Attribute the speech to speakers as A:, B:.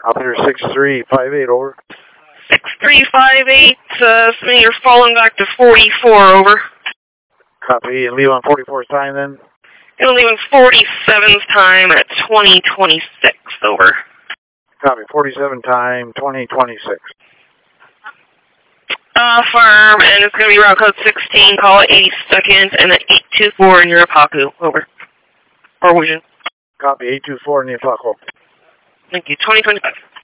A: Operator 6358, over.
B: 6358, submitting you're falling back to 44, over.
A: Copy, and leave on 44's time then?
B: Gonna leave on 47's time at 2026, over.
A: Copy, 47 time, 2026.
B: Firm, and it's gonna be route code 16, call it 80 seconds, and then 824 in Urapaku, over. Or Vision.
A: Copy, 824 in Urapaku.
B: Thank you, 2025.